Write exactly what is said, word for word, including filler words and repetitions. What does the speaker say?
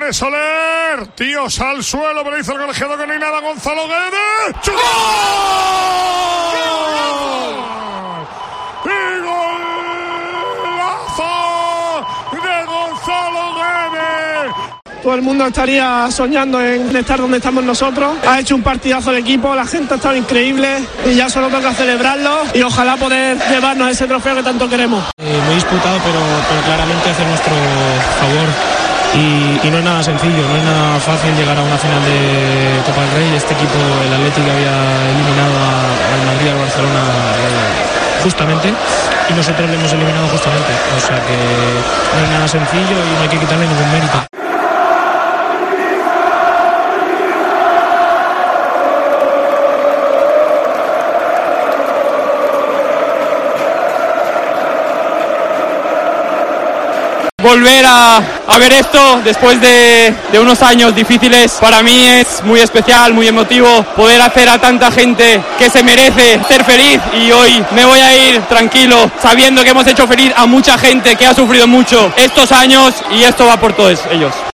de Soler. Tíos al suelo, pero dice el colegiado que no hay nada. Gonzalo Guedes. ¡Gol! ¡Y golazo de Gonzalo Guedes! Todo el mundo estaría soñando en estar donde estamos nosotros. Ha hecho un partidazo de equipo, la gente ha estado increíble y ya solo toca celebrarlo y ojalá poder llevarnos ese trofeo que tanto queremos. Eh, muy disputado, pero, pero claramente hace nuestro favor y, y no es nada sencillo, no es nada fácil llegar a una final de Copa del Rey. Este equipo, el Atlético, había eliminado a, al Madrid y al Barcelona eh, justamente y nosotros le hemos eliminado justamente. O sea que no es nada sencillo y no hay que quitarle ningún mérito. Volver a, a ver esto después de, de unos años difíciles para mí es muy especial, muy emotivo, poder hacer a tanta gente que se merece ser feliz, y hoy me voy a ir tranquilo sabiendo que hemos hecho feliz a mucha gente que ha sufrido mucho estos años y esto va por todos ellos.